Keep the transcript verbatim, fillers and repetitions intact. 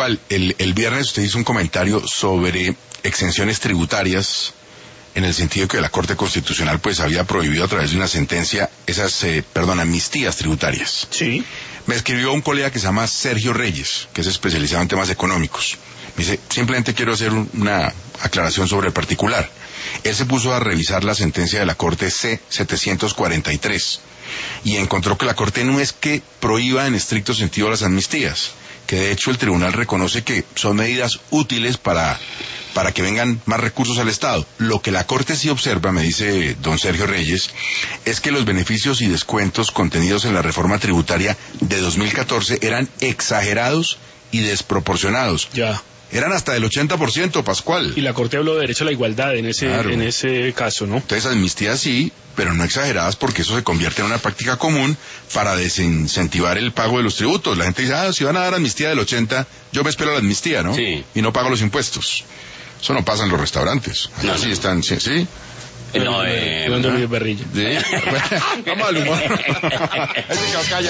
Pascual, el, el viernes usted hizo un comentario sobre exenciones tributarias, en el sentido que la Corte Constitucional pues había prohibido a través de una sentencia esas, eh, perdón, amnistías tributarias. Sí. Me escribió un colega que se llama Sergio Reyes, que es especializado en temas económicos. Me dice, simplemente quiero hacer un, una aclaración sobre el particular. Él se puso a revisar la sentencia de la Corte C setecientos cuarenta y tres y encontró que la Corte no es que prohíba en estricto sentido las amnistías, que de hecho el tribunal reconoce que son medidas útiles para, para que vengan más recursos al Estado. Lo que la Corte sí observa, me dice don Sergio Reyes, es que los beneficios y descuentos contenidos en la reforma tributaria de dos mil catorce eran exagerados y desproporcionados. Ya. Eran hasta del ochenta por ciento, Pascual. Y la Corte habló de derecho a la igualdad en ese, claro. en ese caso, ¿no? Entonces amnistías sí, pero no exageradas, porque eso se convierte en una práctica común para desincentivar el pago de los tributos. La gente dice, ah, si van a dar amnistía del ochenta, yo me espero la amnistía, ¿no? Sí. Y no pago los impuestos. Eso no pasa en los restaurantes. No, Así no. están, ¿sí? ¿sí? No, eh... Fernando Luis Berrillo. ¿Sí? Vamos al humor. Ese que acá ya